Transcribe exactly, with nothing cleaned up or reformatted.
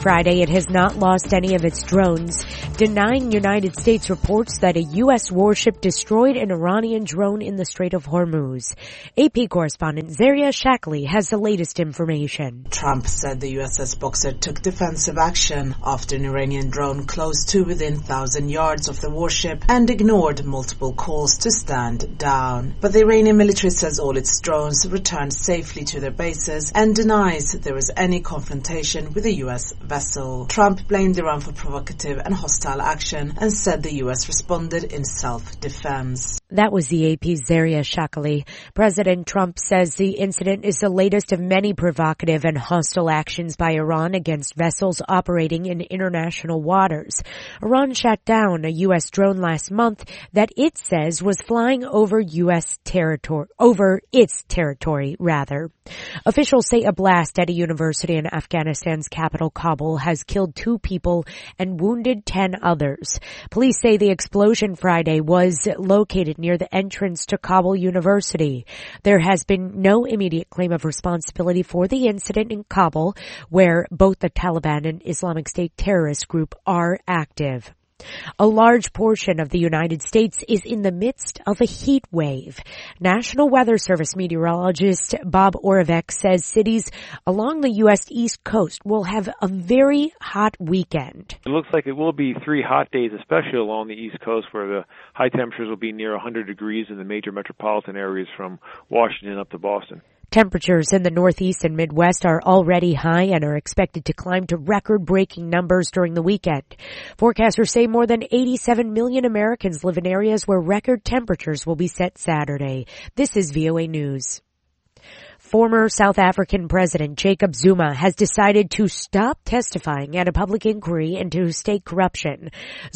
Friday, it has not lost any of its drones, denying United States reports that a U S warship destroyed an Iranian drone in the Strait of Hormuz. A P correspondent Zaria Shackley has the latest information. Trump said the U S S Boxer took defensive action after an Iranian drone closed to within one thousand yards of the warship and ignored multiple calls to stand down. But the Iranian military says all its drones returned safely to their bases and denies there was any confrontation with a U S vessel. Trump blamed Iran for provocative and hostile action and said the U S responded in self-defense. That was the A P's Zaria Shackley. President Trump says the incident is the latest of many provocative and hostile actions by Iran against vessels operating in international waters. Iran shot down a U S drone last month that it says was flying over U S territory, over its territory, rather. Officials say a blast at a university in Afghanistan's capital, Kabul, has killed two people and wounded ten others. Police say the explosion Friday was located near the entrance to Kabul University. There has been no immediate claim of responsibility for the incident in Kabul, where both the Taliban and Islamic State terrorist group are active. A large portion of the United States is in the midst of a heat wave. National Weather Service meteorologist Bob Oravec says cities along the U S East Coast will have a very hot weekend. It looks like it will be three hot days, especially along the East Coast, where the high temperatures will be near one hundred degrees in the major metropolitan areas from Washington up to Boston. Temperatures in the Northeast and Midwest are already high and are expected to climb to record-breaking numbers during the weekend. Forecasters say more than eighty-seven million Americans live in areas where record temperatures will be set Saturday. This is V O A News. Former South African President Jacob Zuma has decided to stop testifying at a public inquiry into state corruption.